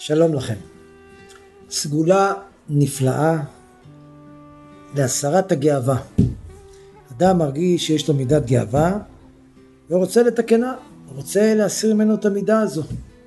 שלום לכם. סגולה נפלאה להסרת הגאווה. אדם מרגיש שיש לו מידת גאווה ורוצה לתקנה, רוצה להסיר ממנו את המידה הזו.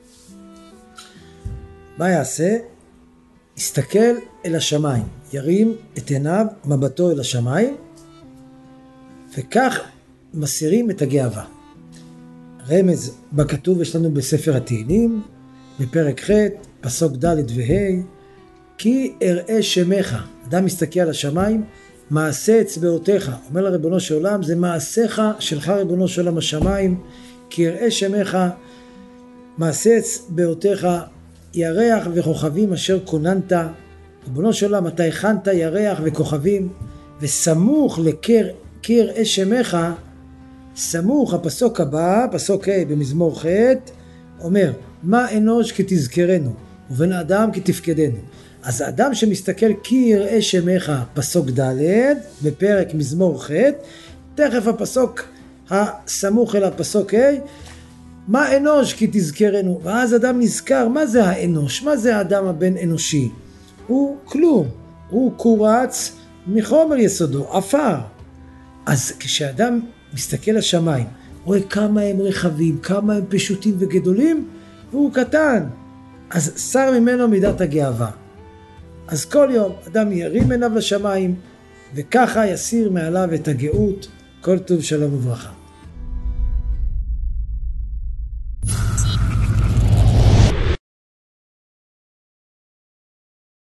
מה יעשה? יסתכל אל השמיים, ירים את עיניו, מבטו אל השמיים, וכך מסירים את הגאווה. רמז בכתוב יש לנו בספר התהילים, בפרק ח' פסוק ד' וה', כי אראה שמך. אדם מסתכל על השמיים, מעשה אצבעותיך. אומר לריבונו של עולם, זה מעשיך שלך ריבונו של עולם השמיים, כי אראה שמך, מעשה אצבעותיך, ירח וכוכבים אשר כוננת. ריבונו של עולם, אתה הכנת ירח וכוכבים, וסמוך לקיר אראה שמך, סמוך. הפסוק הבא, פסוק ה' במזמור ח', אומר, מה אנוש כי תזכרנו, ובן אדם כי תפקדנו. אז האדם שמסתכל כי יראה שמך, פסוק ד' בפרק מזמור ח', תכף הפסוק הסמוך אל הפסוק ה', מה אנוש כי תזכרנו. ואז אדם נזכר, מה זה האנוש? מה זה האדם הבן אנושי? הוא כלום, הוא קורץ מחומר יסודו, עפר. אז כשאדם מסתכל לשמיים, רואה כמה הם רחבים, כמה הם פשוטים וגדולים, והוא קטן, אז סר ממנו מידת הגאווה. אז כל יום אדם ירים עיניו לשמיים, וככה יסיר מעליו את הגאות. כל טוב, שלום וברכה.